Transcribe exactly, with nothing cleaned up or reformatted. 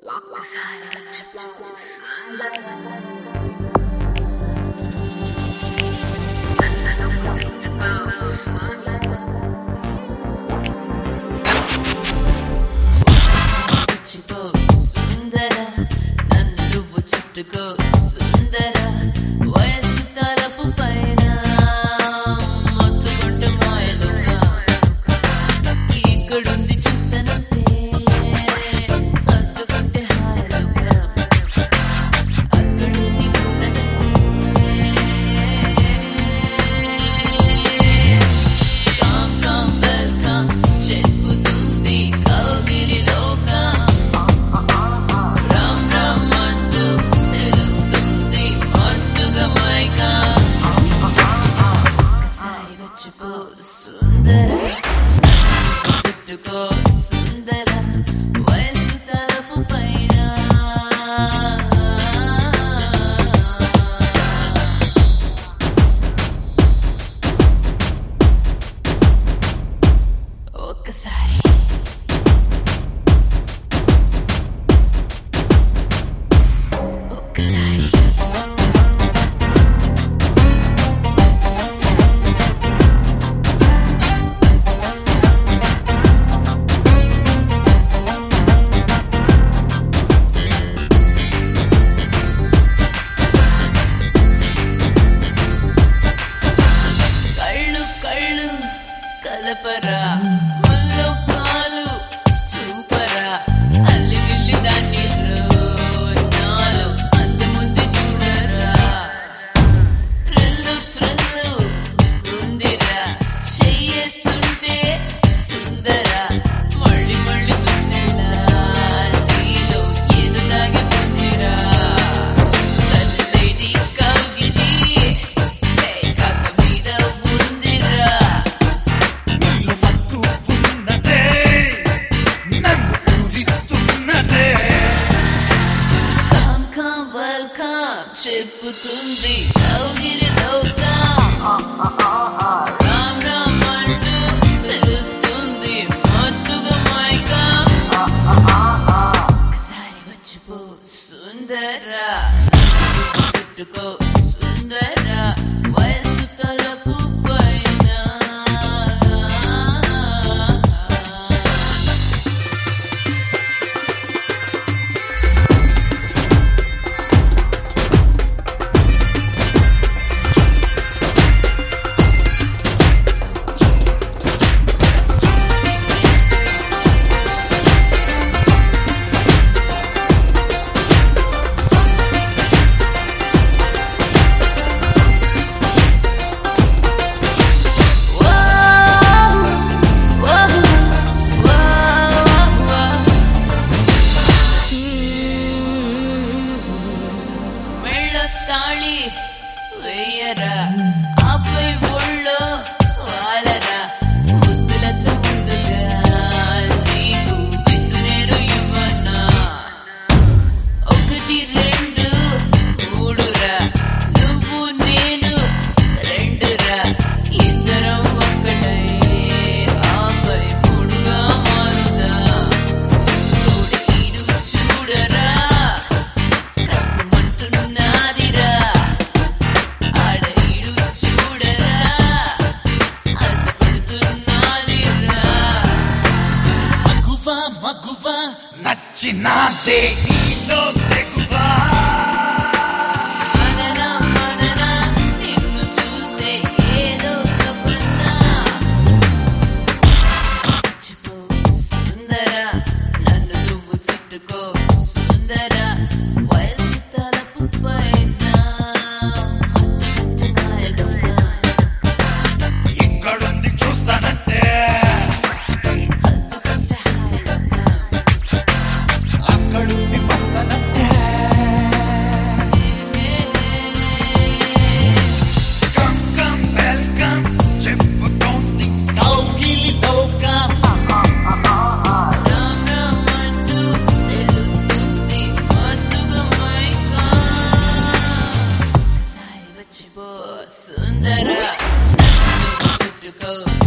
ఒక్కసారి వచ్చి చూసుకో సుందర నన్ను నువ్వు చుట్టుకో సుందర వయసు తలపు పైన మొత్తుకుంటే మాయలుగా ఇక్కడుంది చూస్తానంటే అద్దుకుంటే హాయలుగా అక్కడుంది కామ్ కామ్ వెల్కమ్ చెప్పుతుంది కౌగిలిలోగా రామ్ రామ్ అంటూ తెలుస్తుంది మత్తుగా మైకా ఒక్కసారి వచ్చిపో సుందర చుట్టుకో సుందర వయసు తలపు పైన ఒక్కసారి ఒక్కసారి కళ్ళు కళ్ళు కలపరా ముల్లో కాలు చూపరా అల్లి విల్లి దాన్ని నాలో అంత ముందు చూడరా త్రిల్లు త్రిల్లు ఉందిరా చెయ్యేస్తుంటే సుందర మళ్ళీ మళ్ళీ చూసేలా నీలో ఏదో దాగి ఉందిరా తల్లేది కౌగిలి కాక మీద ఉందిరా నీలో మత్తు ఉన్నదే నన్ను ఊరిస్తున్నదే కామ్ కామ్ వెల్కమ్ చెప్పుతుంది కౌగిలిలోగా రామ్ రామ్ అంటూ తెలుస్తుంది మత్తుగా మైకా ఒకసారి వచ్చిపో సుందర చుట్టుకో సుందర వయసు తలపు పైన తాళి వేయరా ఆపై ఒళ్ళో వాలరా ముద్దులతో ముందుగా నీకు విందునేరు ఇవ్వనా ఒకటి రెండు మూడురా నువ్వు నేను రెండురా ఇద్దరం ఒక్కటై ఆపై మూడుగా మారుదా తోడి ఈడు చూడరా కసమంటున్నాదిరా ఆడ ఈడు చూడరా ఆశపడుతున్నాదిరా మగువ మగువ నచ్చినాదే నీలో తెగువా మననా మననా నిన్ను చూస్తే ఏదో తపన్నా చుట్టుకో సుందర నన్ను నువ్వు చుట్టుకో సుందర వయసు తలపు పైన హద్దుకుంటే మాయలుగా ఇక్కడుంది చూస్తానంటే హద్దుకుంటే హాయలుగా అక్కడుంది వస్తానంటే కమ్ కమ్ వెల్కమ్ చెప్పుతోంది కౌగిలిలోగా రామ్ రామ్ అంటూ తెలుస్తుంది మత్తుగా మైకా ఒకసారి వచ్చిపో సుందర నన్ను చుట్టుకో